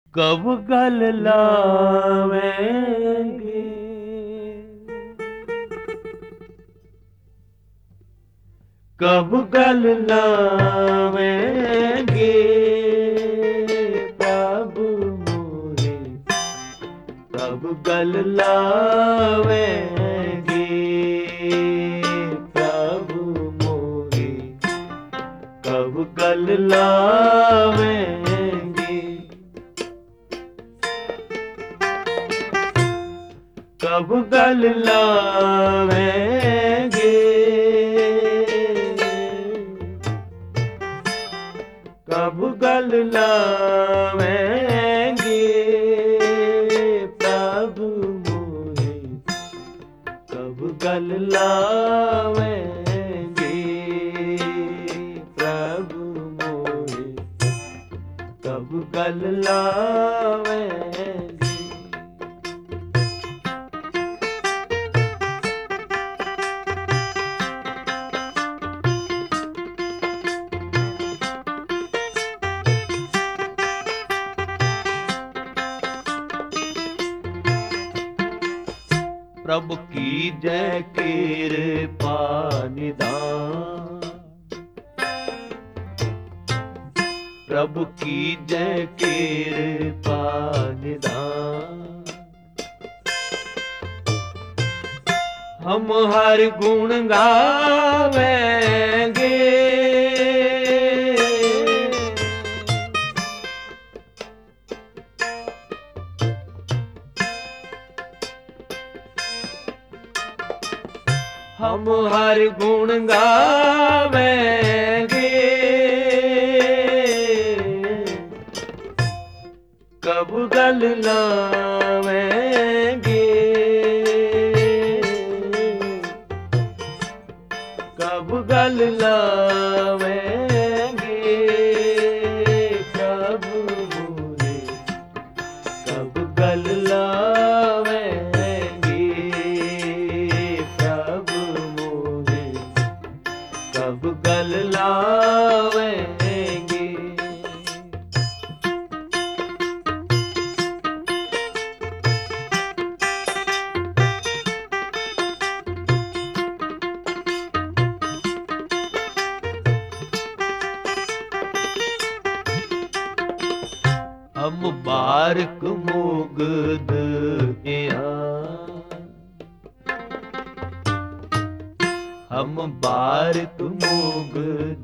कब गल लावेंगे, कब गल लावेंगे प्रभु मोरे, कब गल लावेंगे प्रभु मोरे, कब गल लावेंगे, कब गल लावेंगे, कब गल लावेंगे प्रभु मोरे, कब गल लावेंगे प्रभु मोरे, कब गल लावेंगे। प्रभु की जय कृपा निधान, प्रभु की जय कृपा निधान, हम हर गुण गावेंगे, हम हर गुण गावेंगे, कब गल लावेंगे, कब गल लावेंगे प्रभु मोरे, कब गल लावेंगे प्रभु मोरे, कब गल लावेंगे। हम बारक मुगद हम बारक मुगद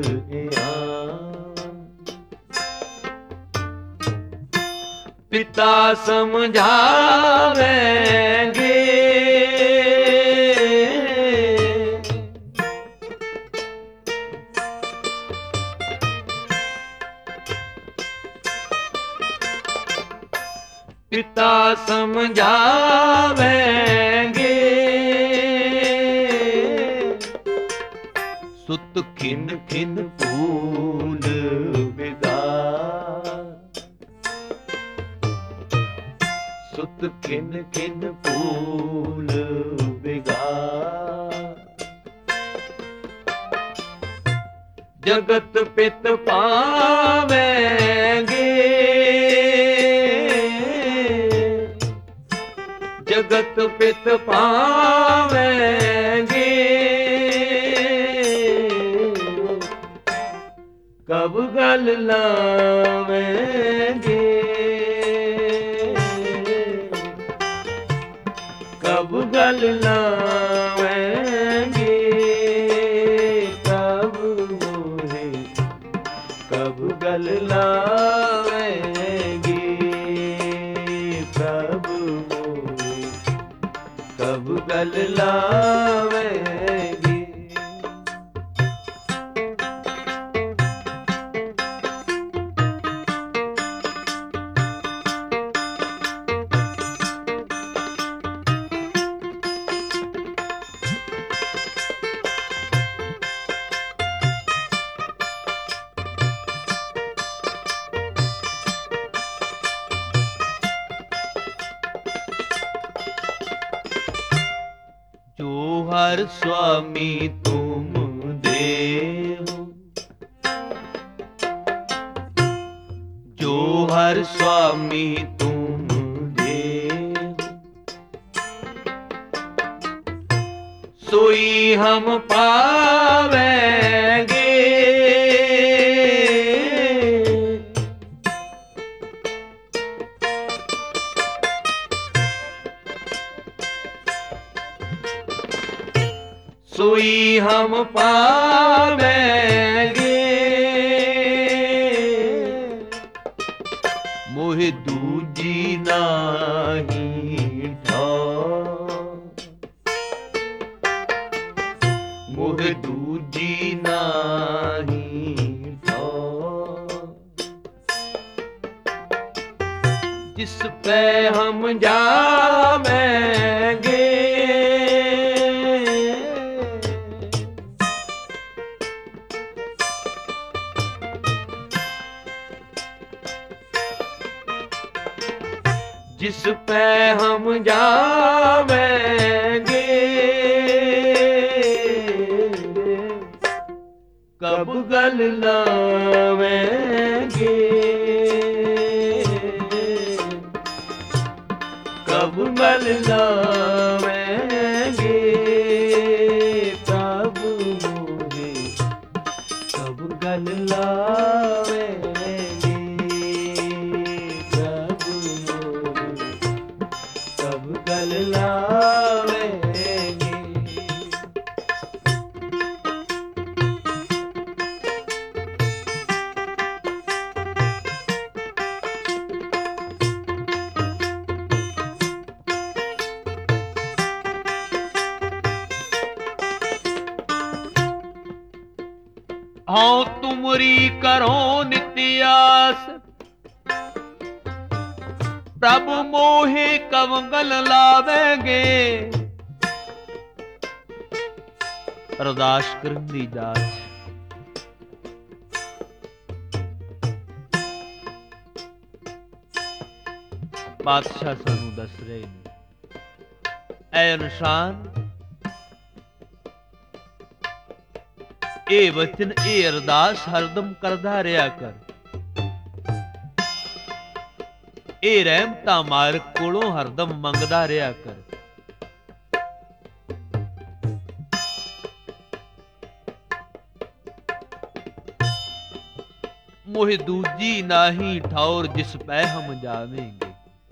पिता समझावेंगे, पिता समझावेंगे, सुत खिन खिन फूल बिगाड़, सुत खिन खिन फूल बिगाड़, जगत पित पावेंगे, जगत पित पावेंगे, कब गल लावेंगे, कब गल लावेंगे प्रभु मोरे, कब गल लावेंगे प्रभु मोरे, कब गल लावेंगे। जो हर स्वामी तुम देव, जो हर स्वामी तुम दे, सोई हम पावेंगे। सोई हम पावेंगे, मोहि दूजी नाही ठाव, मोहि दूजी नाही ठाव। जिस पे हम जावेंगे, जिस पे हम जावेंगे, कब गल लावेंगे, कब गल लावेंगे। प्रभु मोहे कब गल लावेंगे, प्रभु मोहे कब गल लावेंगे। हाँ तुमरी करो नित्यास, प्रभु मोहे कब गल लावेंगे। ਅਰਦਾਸ ਕਰਨ ਦੀ ਜਾਚ। ਪਾਤਸ਼ਾਹ ਸਾਨੂੰ ਦੱਸ ਰਹੇ ਨੇ, ਐ ਇਨਸਾਨ, ਇਹ ਵਚਨ, ਇਹ ਅਰਦਾਸ ਹਰਦਮ ਕਰਦਾ ਰਿਹਾ ਕਰ। ਇਹ ਰਹਿਮਤਾਂ ਮਾਲਕ ਕੋਲੋਂ ਹਰਦਮ ਮੰਗਦਾ ਰਿਹਾ ਕਰ। मोहि दूजी नाही ठौर, जिस पै हम जावेंगे।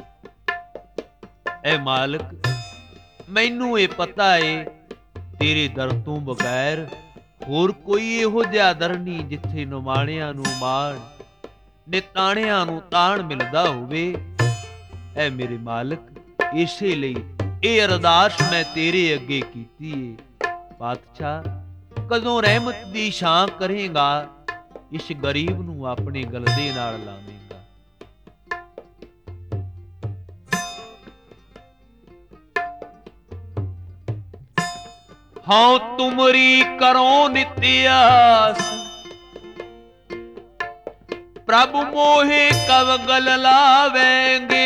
ऐ मालिक, मैनू ये पता है तेरे दर तों बगैर होर कोई ਇਹੋ ਜਿਹਾ ਦਰ ਨਹੀਂ ਜਿੱਥੇ ਨਿਮਾਣਿਆਂ ਨੂੰ ਮਾਣ, ਨਿਤਾਣਿਆਂ ਨੂੰ ਤਾਣ ਮਿਲਦਾ ਹੋਵੇ। ਐ ਮੇਰੇ ਮਾਲਕ, ਇਸੇ ਲਈ ਇਹ ਅਰਦਾਸ ਮੈਂ ਤੇਰੇ ਅੱਗੇ ਕੀਤੀ ਏ। ਪਾਤਸ਼ਾਹ, ਕਦੋਂ ਰਹਿਮਤ ਦੀ ਛਾਂ ਕਰੇਗਾ, ਇਸ ਗਰੀਬ ਨੂੰ ਆਪਣੇ ਗਲਦੇ ਨਾਲ ਲਾਵੇਂਗਾ। ਹਾਂ ਤੁਮਰੀ ਕਰੋ ਨਿਤਿਆਸ, ਪ੍ਰਭੂ ਮੋਹੇ ਕਬ ਗਲ ਲਾਵੇਂਗੇ।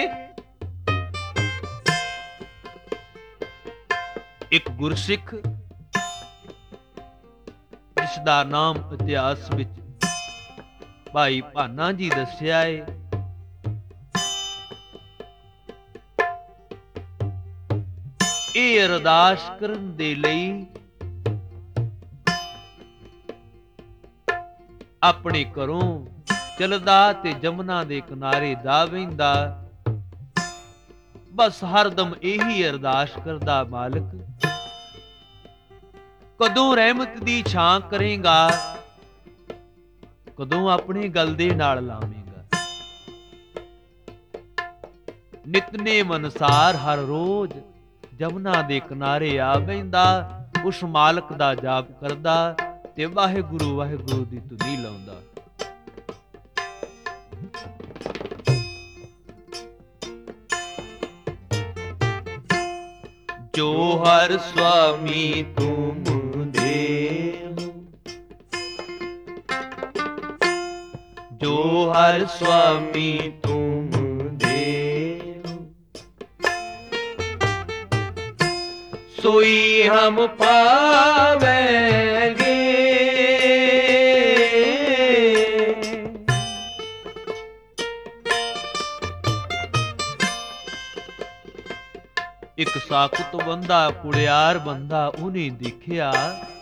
ਇੱਕ ਗੁਰਸਿੱਖ ਜਿਸ ਦਾ ਨਾਮ ਇਤਿਹਾਸ ਵਿੱਚ ਭਾਈ ਭਾਨਾ ਜੀ ਦੱਸਿਆ ਏ, ਇਹ ਅਰਦਾਸ ਕਰਨ ਦੇ ਲਈ ਆਪਣੇ ਘਰੋਂ ਚਲਦਾ ਤੇ ਜਮਨਾ ਦੇ ਕਿਨਾਰੇ ਦਾ ਵਹਿੰਦਾ, ਬਸ ਹਰਦਮ ਇਹੀ ਅਰਦਾਸ ਕਰਦਾ, ਮਾਲਕ ਕਦੋਂ ਰਹਿਮਤ ਦੀ ਛਾਂ ਕਰੇਗਾ, ਕਦੋਂ ਆਪਣੇ ਗਲ ਦੇ ਨਾਲ ਲਾਵੇਂਗਾ। ਨਿਤਨੇਮ ਅਨੁਸਾਰ ਹਰ ਰੋਜ਼ ਜਮਨਾ ਦੇ ਕਿਨਾਰੇ ਆ ਬਹਿੰਦਾ, ਉਸ ਮਾਲਕ ਦਾ ਜਾਪ ਕਰਦਾ ਤੇ ਵਾਹਿਗੁਰੂ ਵਾਹਿਗੁਰੂ ਦੀ ਧੁਨੀ ਲਾਉਂਦਾ। ਜੋ ਹਰ ਸੁਆਮੀ ਤੁਮ ਦੇਹੁ, ਜੋ ਹਰ ਸੁਆਮੀ ਤੁਮ ਦੇਹੁ, सोई हम पावेंगे। ਇੱਕ ਸਾਕਤ ਬੰਦਾ, ਕੁੜਿਆਰ ਬੰਦਾ, ਉਹਨੇ ਦੇਖਿਆ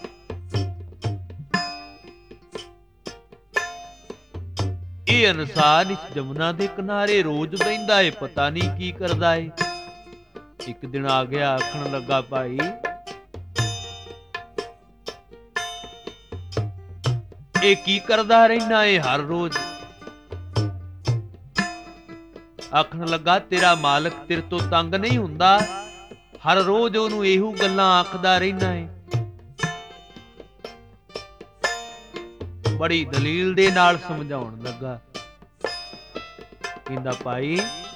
ਇਹ ਇਨਸਾਨ ਇਸ ਜਮਨਾ ਦੇ ਕਿਨਾਰੇ ਰੋਜ਼ ਬਹਿੰਦਾ ਏ, ਪਤਾ ਨਹੀਂ ਕੀ ਕਰਦਾ ਏ। ਇੱਕ ਦਿਨ ਆ ਗਿਆ, ਆਖਣ ਲੱਗਾ, ਭਾਈ ਇਹ ਕੀ ਕਰਦਾ ਰਹਿਣਾ ਏ ਹਰ ਰੋਜ਼? ਆਖਣ ਲੱਗਾ, ਤੇਰਾ ਮਾਲਕ ਤੇਰੇ ਤੋਂ ਤੰਗ ਨਹੀਂ ਹੁੰਦਾ? ਹਰ ਰੋਜ਼ ਉਹਨੂੰ ਇਹੋ ਗੱਲਾਂ ਆਖਦਾ ਰਹਿਣਾ ਏ। ਬੜੀ ਦਲੀਲ ਦੇ ਨਾਲ ਸਮਝਾਉਣ ਲੱਗਾ। ਕਹਿੰਦਾ, ਭਾਈ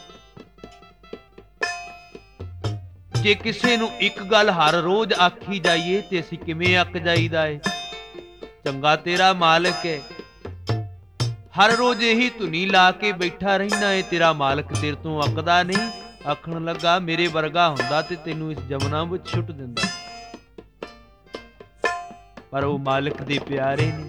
ਜੇ ਕਿਸੇ ਨੂੰ ਇੱਕ ਗੱਲ ਹਰ ਰੋਜ਼ ਆਖੀ ਜਾਈਏ ਤੇ ਅਸੀਂ ਕਿਵੇਂ ਅੱਕ ਜਾਈਦਾ ਏ? ਚੰਗਾ ਤੇਰਾ ਮਾਲਕ ਹੈ, ਹਰ ਰੋਜ਼ ਇਹੀ ਧੁਨੀ ਲਾ ਕੇ ਬੈਠਾ ਰਹਿਣਾ ਏ, ਤੇਰਾ ਮਾਲਕ ਤੇਰੇ ਤੋਂ ਅੱਕਦਾ ਨਹੀਂ? ਆਖਣ ਲੱਗਾ, ਮੇਰੇ ਵਰਗਾ ਹੁੰਦਾ ਤੇ ਤੈਨੂੰ ਇਸ ਜਮਨਾ ਵਿੱਚ ਸੁੱਟ ਦਿੰਦਾ, ਪਰ ਉਹ ਮਾਲਕ ਦੇ ਪਿਆਰੇ ਨੇ।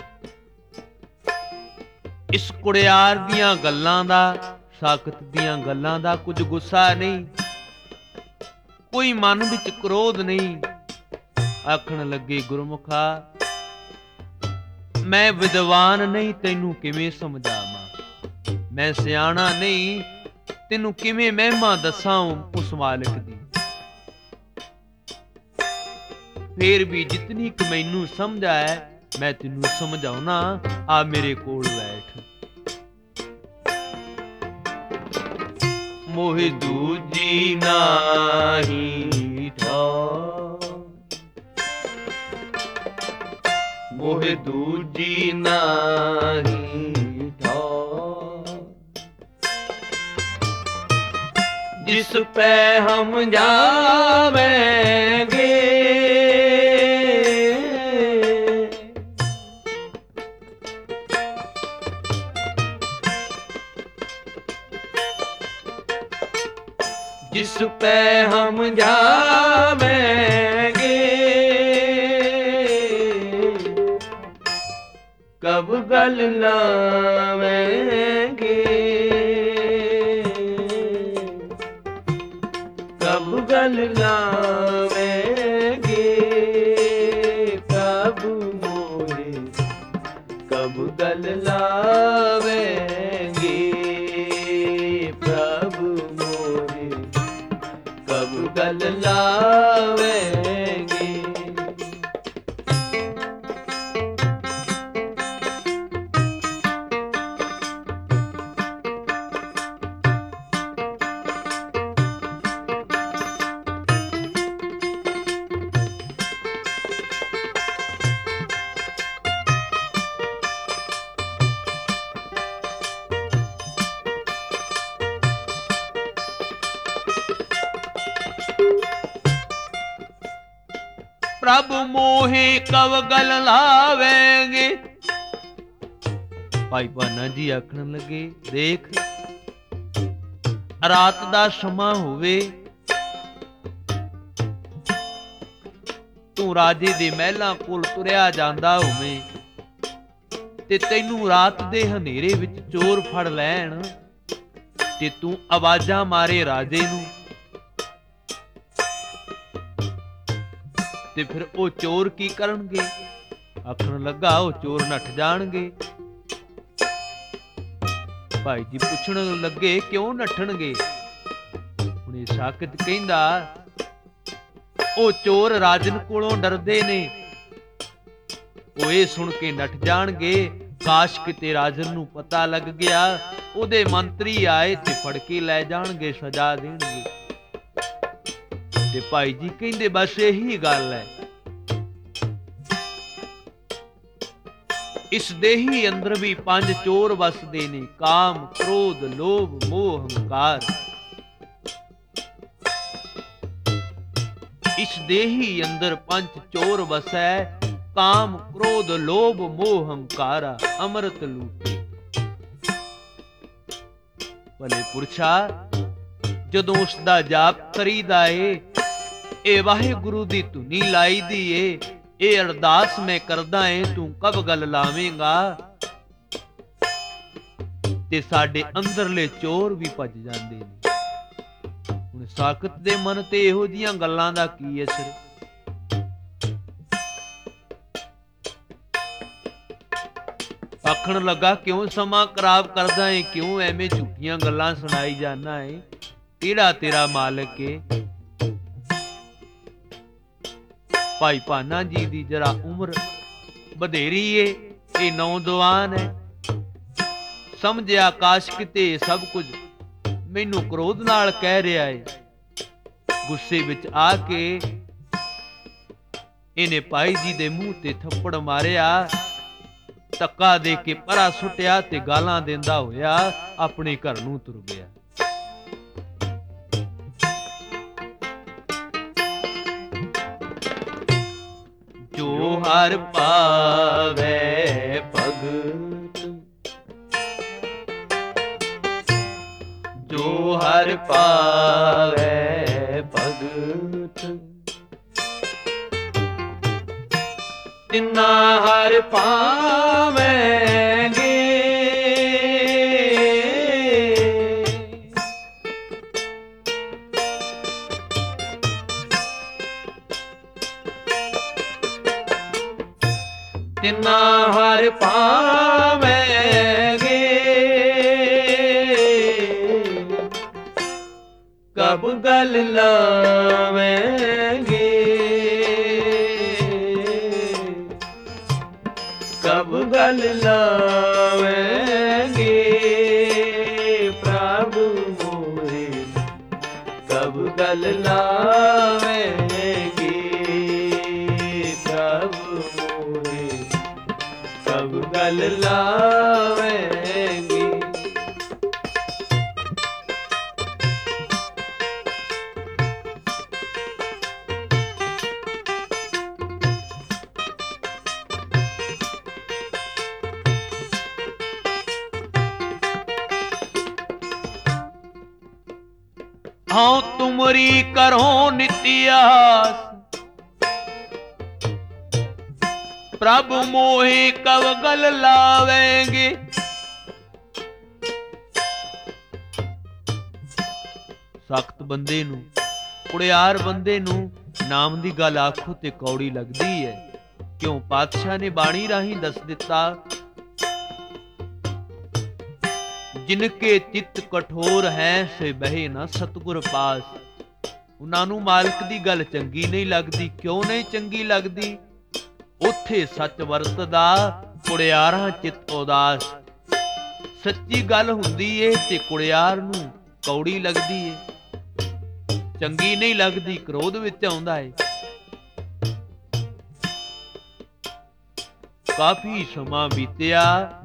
ਇਸ ਕੁੜਿਆਰ ਦੀਆਂ ਗੱਲਾਂ ਦਾ, ਸਾਕਤ ਦੀਆਂ ਗੱਲਾਂ ਦਾ ਕੁਝ ਗੁੱਸਾ ਨਹੀਂ, ਕੋਈ ਮਨ ਵਿੱਚ ਕ੍ਰੋਧ ਨਹੀਂ। ਆਖਣ ਲੱਗੇ, ਗੁਰਮੁਖਾ ਮੈਂ ਵਿਦਵਾਨ ਨਹੀਂ, ਤੈਨੂੰ ਕਿਵੇਂ ਸਮਝਾਵਾਂ? ਮੈਂ ਸਿਆਣਾ ਨਹੀਂ, ਤੈਨੂੰ ਕਿਵੇਂ ਮਹਿਮਾ ਦੱਸਾਂ ਉਸ ਮਾਲਕ ਦੀ? ਫੇਰ ਵੀ ਜਿਤਨੀ ਕੁ ਮੈਨੂੰ ਸਮਝ ਆਇਆ ਮੈਂ ਤੈਨੂੰ ਸਮਝਾਉਣਾ, ਆ ਮੇਰੇ ਕੋਲ ਬੈਠ। ਮੋਹਿ ਦੂਜੀ ਨਾਹੀ ਠਾਉ, ਮੋਹਿ ਦੂਜੀ ਨਾਹੀ ਠਾਉ, ਜਿਸ ਪੈ ਹਮ ਜਾਵੇਂਗੇ, जिस पे हम जावेंगे, कब गल लावेंगे, कब गल लावेंगे, प्रभु मोरे कब गल लावेंगे, प्रभु मोरे कब गल लावेंगे। प्रभु मोहे कब गल लावेंगे। भाई भाना जी आखन लगे, देख रात दा समा होवे, तू राजे दे महलां कोल तुरिया जांदा होवे ते तैनू रात दे हनेरे विच चोर फड़ लैण ते तू आवाजां मारे राजे नू, ਤੇ ਫਿਰ ਉਹ ਚੋਰ ਕੀ ਕਰਨਗੇ? ਆਖਣ ਲੱਗਾ, ਉਹ ਚੋਰ ਨੱਠ ਜਾਣਗੇ। ਭਾਈ ਜੀ ਪੁੱਛਣ ਲੱਗੇ, ਕਿਉਂ ਨੱਠਣਗੇ? ਹੁਣ ਇਹ ਸਾਕਤ ਕਹਿੰਦਾ, ਉਹ ਚੋਰ ਰਾਜਨ ਕੋਲੋਂ ਡਰਦੇ ਨੇ, ਉਹ ਇਹ ਸੁਣ ਕੇ ਨੱਠ ਜਾਣਗੇ। ਕਾਸ਼ ਕਿਤੇ ਰਾਜਨ ਨੂੰ ਪਤਾ ਲੱਗ ਗਿਆ, ਉਹਦੇ ਮੰਤਰੀ ਆਏ ਤੇ ਫੜ ਕੇ ਲੈ ਜਾਣਗੇ, ਸਜ਼ਾ ਦੇਣਗੇ। ਤੇ ਭਾਈ ਜੀ ਕਹਿੰਦੇ, ਬਸ ਇਹੀ ਗੱਲ ਹੈ। ਇਸ ਦੇਹੀ ਅੰਦਰ ਵੀ 5 ਚੋਰ ਵਸਦੇ ਨੇ, ਕਾਮ, ਕ੍ਰੋਧ, ਲੋਭ, ਮੋਹ, ਹੰਕਾਰ। ਇਸ ਦੇਹੀ ਅੰਦਰ 5 ਚੋਰ ਵਸੈ, ਕਾਮ, ਕ੍ਰੋਧ, ਲੋਭ, ਮੋਹ, ਹੰਕਾਰਾ, ਅੰਮ੍ਰਿਤ ਲੂਟੇ। ਭਲੇ ਪੁਰਸ਼ਾ, ਜਦੋਂ ਉਸ ਦਾ ਜਾਪ ਕਰੀਦਾ ਏ, ਇਹ ਵਾਹਿਗੁਰੂ ਦੀ ਧੁਨੀ ਲਾਈ ਦੀ ਏ, ਇਹ ਅਰਦਾਸ ਮੈਂ ਕਰਦਾ ਏ, ਤੂੰ ਕਬ ਗੱਲ ਲਾਵੇਂਗਾ, ਤੇ ਸਾਡੇ ਅੰਦਰਲੇ ਚੋਰ ਵੀ ਭੱਜ ਜਾਂਦੇ ਨੇ। ਹੁਣ ਸਾਖਤ ਦੇ ਮਨ ਤੇ ਇਹੋ ਜਿਹੀਆਂ ਗੱਲਾਂ ਦਾ ਕੀ ਅਸਰ? ਆਖਣ ਲੱਗਾ, ਕਿਉਂ ਸਮਾਂ ਖਰਾਬ ਕਰਦਾ ਏ, ਕਿਉਂ ਐਵੇਂ ਝੂਠੀਆਂ ਗੱਲਾਂ ਸੁਣਾਈ ਜਾਨਾ ਏ? ਕਿਹੜਾ ਤੇਰਾ ਮਾਲਕ ਏ? ਭਾਈ ਭਾਨਾ ਜੀ ਦੀ ਜਰਾ ਉਮਰ ਵਧੇਰੀ ਏ, ਇਹ ਨੌਜਵਾਨ ਹੈ। ਸਮਝਿਆ ਆਕਾਸ਼ ਕਿਤੇ ਸਭ ਕੁਝ ਮੈਨੂੰ ਕ੍ਰੋਧ ਨਾਲ ਕਹਿ ਰਿਹਾ ਏ। ਗੁੱਸੇ ਵਿੱਚ ਆ ਕੇ ਇਹਨੇ ਭਾਈ ਜੀ ਦੇ ਮੂੰਹ ਤੇ ਥੱਪੜ ਮਾਰਿਆ, ਧੱਕਾ ਦੇ ਕੇ ਪਰਾ ਸੁੱਟਿਆ ਤੇ ਗਾਲਾਂ ਦਿੰਦਾ ਹੋਇਆ ਆਪਣੇ ਘਰ ਨੂੰ ਤੁਰ ਗਿਆ। ਜੋ ਹਰ ਪਾਵੇ ਭਗਤ, ਜੋ ਹਰ ਪਾਵੇ ਭਗਤ, ਤਿੰਨਾ ਹਰ ਪਾਵੇਂਗੇ। ਤਿੰਨਾ ਹਰ ਪਾਵੇਂਗੇ, ਕਬ ਗਲ ਲਾਵੇਂਗੇ, ਕਬ ਗਲ ਲਾਵੇਂਗੇ। ਪ੍ਰਭੂ ਮੋਰੇ ਕਬ ਗਲ ਲਾਵੇਂਗੇ, ਪ੍ਰਭੂ ਮੋਰੇ ਕਬ ਗਲ ਲਾਵੇਂਗੇ। हाँ तुमरी करो नित्यास, प्रभु मोहे कब गल लावेंगे। सख्त बंदे नू, कुड़ियार बंदे नू नाम दी गल आखो ते कौड़ी लगदी है। क्यों? पातशाह ने बाणी राही दस दिता, जिनके चित्त कठोर है से बहे ना सतगुर पास। उन्हां नू मालिक दी गल चंगी नहीं लगदी। क्यों नहीं चंगी लगदी? उत्थे सच वरतदा, कुड़ियारां चित उदास। सच्ची गल हुंदी ए ते कुड़ियार नू कौड़ी लगदी ए, चंगी नहीं लगदी, क्रोध विच आउंदा है। काफी समा बीतिया,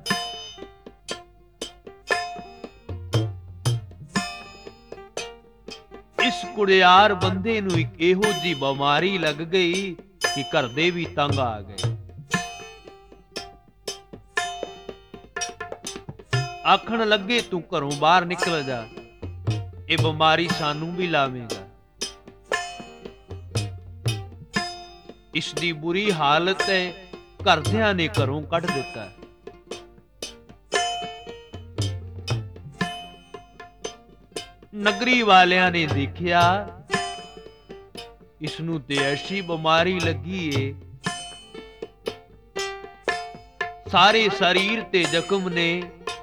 इस कुड़ियार बंदे नू एक इहो जी बीमारी लग गई कि घर दे भी तंग आ गए। आखण लगे, तू घरों बाहर निकल जा, ये बीमारी सानू भी लावेगा। इसदी बुरी हालत है, घरदियां ने घरों कढ़ दिता। नगरी वालियां ने देखिया इसनू ते ऐसी बीमारी लगी है, सारे शरीर ते जख्म ने।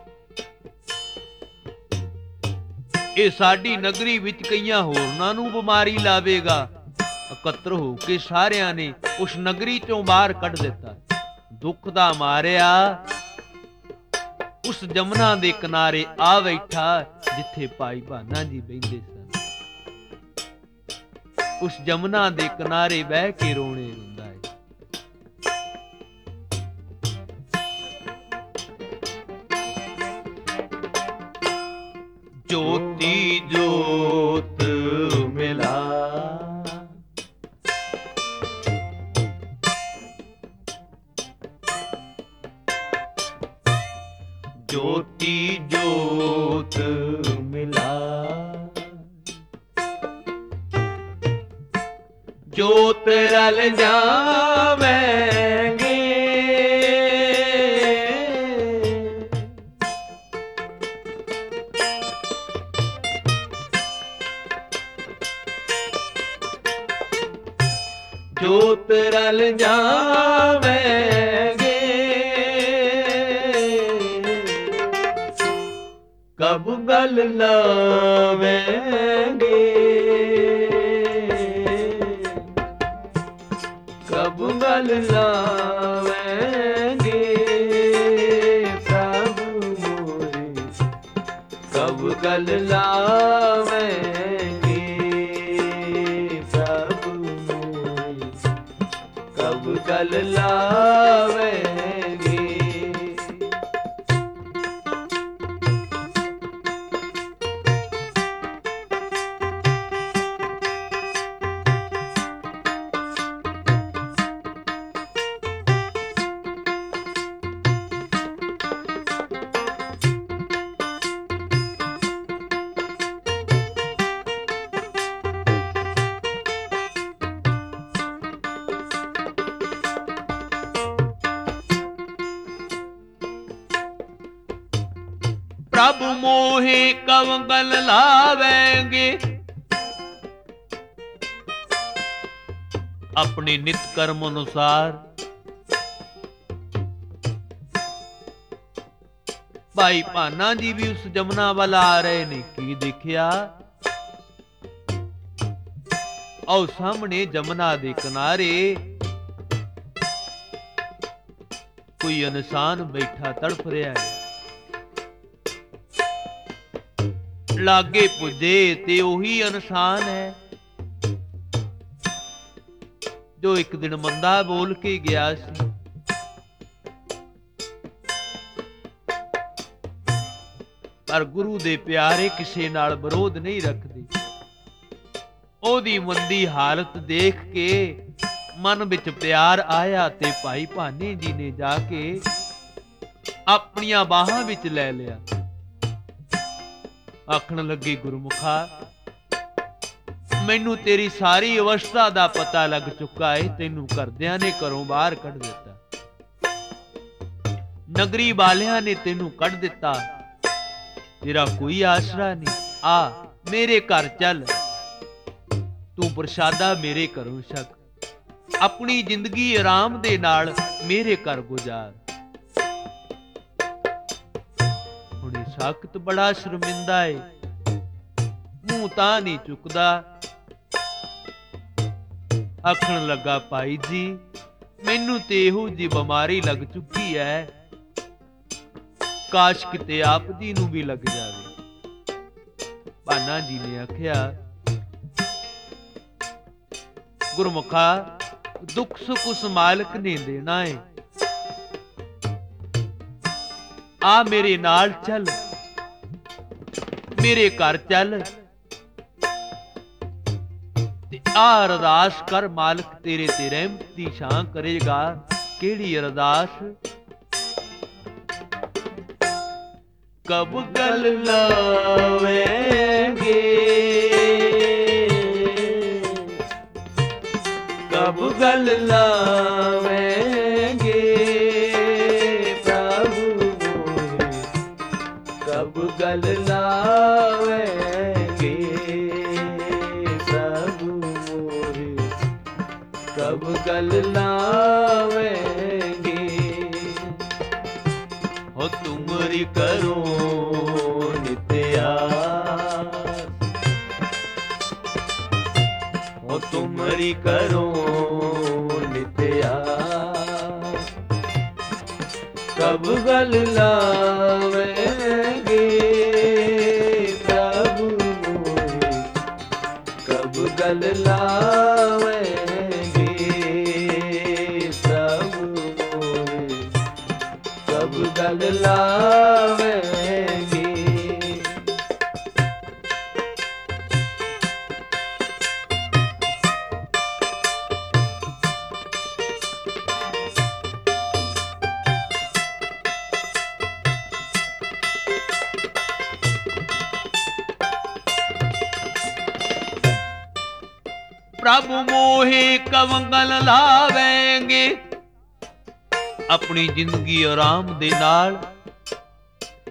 ये साडी नगरी विच कईयां होरनां नू बीमारी लावेगा। इकत्र हो के सारियां ने उस नगरी चों बाहर कढ़ दिता। दुख दा मारिया उस जमुना दे किनारे आ बैठा जिथे भाई भाना जी बहिंदे सन। उस जमुना दे किनारे बह के रोने रुंदा है। ज्योति ज्योत मिला, ज्योति ज्योत मिला, ज्योत रल जावेंगे। ਜੋਤ ਰਲ ਜਾਵੇਂਗੇ, ਕਬ ਗਲ ਲਾਵੇਂਗੇ, ਕਬ ਗਲ ਲਾਵੇਂਗੇ ਪ੍ਰਭੂ ਮੋਰੇ, ਕਬ ਗਲ ਲਾਵੇਂਗੇ ਪ੍ਰਭੂ ਮੋਰੇ, ਕਬ ਗਲ ਲਾਵੇਂਗੇ। ਪ੍ਰਭ ਮੋਹੇ ਕਬ ਗਲ ਲਾਵੇਂਗੇ, ਆਪਣੇ ਨਿਤ ਕਰਮ ਅਨੁਸਾਰ। ਭਾਈ ਭਾਨਾ ਜੀ ਵੀ ਉਸ ਜਮਨਾ ਵੱਲ ਆ ਰਹੇ ਨੇ। ਕੀ ਦੇਖਿਆ? ਆਓ ਸਾਹਮਣੇ ਜਮਨਾ ਦੇ ਕਿਨਾਰੇ ਕੋਈ ਇਨਸਾਨ ਬੈਠਾ ਤੜਫ ਰਿਹਾ ਹੈ। ਲਾਗੇ ਪੁੱਜੇ ਤੇ ਉਹੀ ਇਨਸਾਨ ਹੈ ਜੋ ਇੱਕ ਦਿਨ ਮੰਦਾ ਬੋਲ ਕੇ ਗਿਆ ਸੀ। ਪਰ ਗੁਰੂ ਦੇ ਪਿਆਰੇ ਕਿਸੇ ਨਾਲ ਵਿਰੋਧ ਨਹੀਂ ਰੱਖਦੇ। ਉਹਦੀ ਮੰਦੀ ਹਾਲਤ ਦੇਖ ਕੇ ਮਨ ਵਿੱਚ ਪਿਆਰ ਆਇਆ ਤੇ ਭਾਈ ਭਾਨੇ ਜੀ ਨੇ ਜਾ ਕੇ ਆਪਣੀਆਂ ਬਾਹਾਂ ਵਿੱਚ ਲੈ ਲਿਆ। ਆਖਣ ਲੱਗੇ, ਗੁਰਮੁਖਾ, ਮੈਨੂੰ ਤੇਰੀ ਸਾਰੀ ਅਵਸਥਾ ਦਾ ਪਤਾ ਲੱਗ ਚੁੱਕਾ ਹੈ। ਤੈਨੂੰ ਘਰਦਿਆਂ ਨੇ ਘਰੋਂ ਬਾਹਰ ਕੱਢ ਦਿੱਤਾ, ਨਗਰੀ ਵਾਲਿਆਂ ਨੇ ਤੈਨੂੰ ਕੱਢ ਦਿੱਤਾ, ਤੇਰਾ ਕੋਈ ਆਸਰਾ ਨਹੀਂ। ਆ ਮੇਰੇ ਘਰ ਚੱਲ, ਤੂੰ ਪ੍ਰਸ਼ਾਦਾ ਮੇਰੇ ਘਰੋਂ ਛਕ, ਆਪਣੀ ਜ਼ਿੰਦਗੀ ਆਰਾਮ ਦੇ ਨਾਲ ਮੇਰੇ ਘਰ ਗੁਜ਼ਾਰ। ਹੁਣ ਸਾਕਤ ਬੜਾ ਸ਼ਰਮਿੰਦਾ ਏ, ਮੂੰਹ ਤਾਂ ਨਹੀਂ ਚੁੱਕਦਾ। ਆਖਣ ਲੱਗਾ, ਭਾਈ ਜੀ, ਮੈਨੂੰ ਤੇ ਇਹੋ ਜਿਹੀ ਬਿਮਾਰੀ ਲੱਗ ਚੁੱਕੀ ਹੈ, ਕਾਸ਼ ਕਿਤੇ ਆਪ ਜੀ ਨੂੰ ਵੀ ਲੱਗ ਜਾਵੇ। ਭਾਨਾ ਜੀ ਨੇ ਆਖਿਆ, ਗੁਰਮੁਖਾ, ਦੁੱਖ ਸੁੱਖ ਉਸ ਮਾਲਕ ਨੇ ਦੇਣਾ ਏ। ਆ ਮੇਰੇ ਨਾਲ ਚੱਲ, ਮੇਰੇ ਘਰ ਚੱਲ ਤੇ ਆ ਅਰਦਾਸ ਕਰ, ਮਾਲਕ ਤੇਰੇ ਤੇ ਰਹਿਮਤ ਦੀ ਛਾਂ ਕਰੇਗਾ। ਕਿਹੜੀ ਅਰਦਾਸ? ਕਬ ਗਲ ਲਾਵੇਂਗੇ, ਕਬ ਗਲ ਲਾਵੇਂਗੇ ਪ੍ਰਭੂ ਮੋਰੇ, ਕਬ ਗਲ ਲਾਵੇਂਗੇ ਪ੍ਰਭੂ ਮੋਰੇ, ਕਬ ਗਲ ਲਾਵੇਂਗੇ। ਹੋ ਤੁਮਰੀ ਕਰੋ ਨਿਤਿਆ, ਹੋ ਤੁਮਰੀ ਕਰੋ ਨਿਤਿਆ, ਕਬ ਗਲ ਲਾਵੇਂਗੇ ਪ੍ਰਭੂ ਮੋਰੇ, ਕਬ ਗਲ ਲਾਵੇਂਗੇ ਪ੍ਰਭੂ ਮੋਰੇ, ਕਬ ਗਲ ਲਾਵੇਂਗੇ। ਪ੍ਰਭੂ ਮੋਹੇ ਕਬ ਗਲ ਲਾਵੇਂਗੇ, ਆਪਣੀ ਜ਼ਿੰਦਗੀ ਆਰਾਮ ਦੇ ਨਾਲ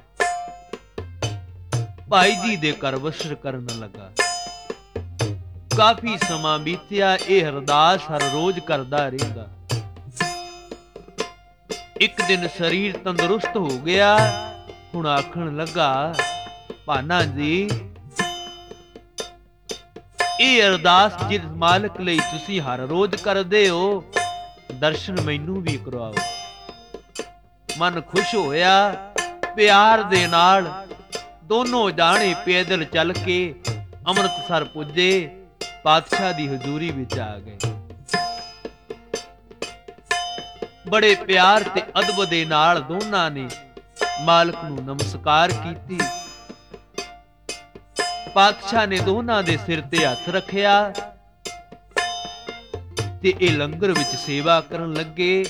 ਭਾਈ ਜੀ ਦੇ ਘਰ ਵਸਰ ਕਰਨ ਲੱਗਾ। ਕਾਫੀ ਸਮਾਂ ਬੀਤਿਆ, ਇਹ ਅਰਦਾਸ ਹਰ ਰੋਜ਼ ਕਰਦਾ ਰਹਿੰਦਾ। ਇੱਕ ਦਿਨ ਸਰੀਰ ਤੰਦਰੁਸਤ ਹੋ ਗਿਆ, ਹੁਣ ਆਖਣ ਲੱਗਾ, ਭਾਨਾ ਜੀ, ਇਹ ਅਰਦਾਸ ਜਿਸ ਮਾਲਕ ਲਈ ਤੁਸੀਂ ਹਰ ਰੋਜ਼ ਕਰਦੇ ਹੋ, ਦਰਸ਼ਨ ਮੈਨੂੰ ਵੀ ਕਰਵਾਓ। ਮਨ ਖੁਸ਼ ਹੋਇਆ, ਪਿਆਰ ਦੇ ਨਾਲ ਦੋਨੋਂ ਜਾਣੇ ਪੈਦਲ ਚੱਲ ਕੇ ਅੰਮ੍ਰਿਤਸਰ ਪੁੱਜੇ, ਪਾਤਸ਼ਾਹ ਦੀ ਹਜ਼ੂਰੀ ਵਿੱਚ ਆ ਗਏ। ਬੜੇ ਪਿਆਰ ਤੇ ਅਦਬ ਦੇ ਨਾਲ ਦੋਨਾਂ ਨੇ ਮਾਲਕ ਨੂੰ ਨਮਸਕਾਰ ਕੀਤੀ। ਪਾਤਸ਼ਾਹ ਨੇ ਦੋਨਾਂ ਦੇ ਸਿਰ ਤੇ ਹੱਥ ਰੱਖਿਆ ਤੇ ਇਹ ਲੰਗਰ ਵਿੱਚ ਸੇਵਾ ਕਰਨ ਲੱਗੇ।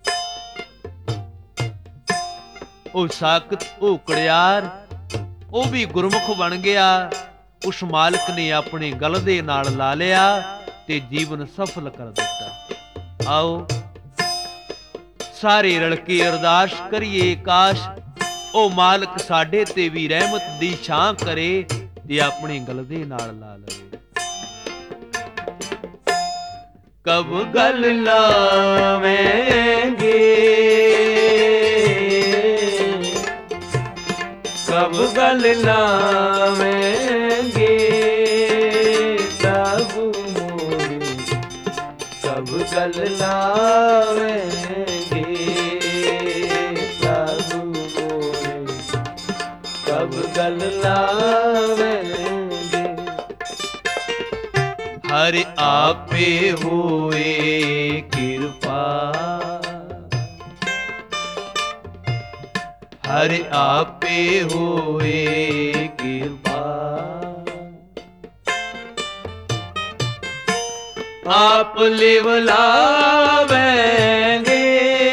ਉਹ ਸਾਕਤ, ਉਹ ਕੜਿਆਰ, ਉਹ ਵੀ ਗੁਰਮੁਖ ਬਣ ਗਿਆ। ਉਸ ਮਾਲਕ ਨੇ ਆਪਣੇ ਗਲ ਦੇ ਨਾਲ ਲਾ ਲਿਆ ਤੇ ਜੀਵਨ ਸਫਲ ਕਰ ਦਿੱਤਾ। ਆਓ ਸਾਰੇ ਰਲ ਕੇ ਅਰਦਾਸ ਕਰੀਏ, ਕਾਸ਼ ਉਹ ਮਾਲਕ ਸਾਡੇ ਤੇ ਵੀ ਰਹਿਮਤ ਦੀ ਛਾਂ ਕਰੇ ਤੇ ਆਪਣੇ ਗਲ ਦੇ ਨਾਲ ਲਾ ਲਵੇ। ਕਬ ਗਲ ਲਾਵੇਂਗੇ, ਕਬ ਗਲ ਲਾਵੇਂਗੇ ਪ੍ਰਭੂ ਮੋਰੇ, ਕਬ ਗਲ ਲਾਵੇਂਗੇ ਪ੍ਰਭੂ ਮੋਰੇ, ਕਬ ਗਲ ਲਾਵੇਂਗੇ। ਹਰ ਆਪੇ ਹੋਏ ਕਿਰਪਾ, ਹਰ ਆਪੇ ਹੋਏ ਕਿਰਪਾ, ਆਪ ਲਿਵ ਲਾਵੇਂਗੇ,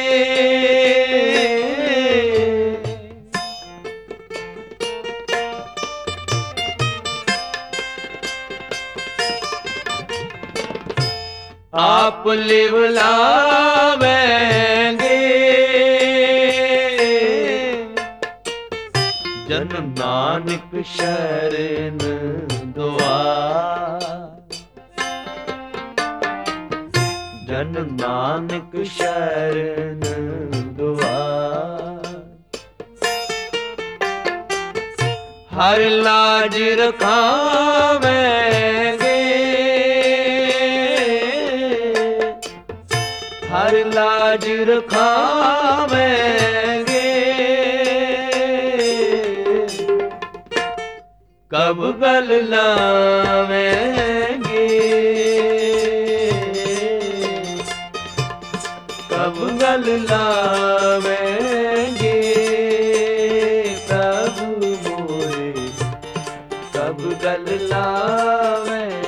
ਆਪ ਲਿਵ ਲਾਵੇਂਗੇ। ਜਨ ਨਾਨਕ ਸ਼ਰਨ ਦੁਆਰ, ਜਨ ਨਾਨਕ ਸ਼ਰਨ ਦੁਆਰ, ਹਰ ਲਾਜ ਰਖਾਵੇਂਗੇ, ਹਰ ਲਾਜ ਰਖਾਵੇਂਗੇ। ਕਬ ਗਲ ਲਾਵੇਂਗੇ, ਕਬ ਗਲ ਲਾਵੇਂਗੇ ਪ੍ਰਭੂ ਮੋਰੇ, ਕਬ ਗਲ ਲਾਵੇਂਗੇ।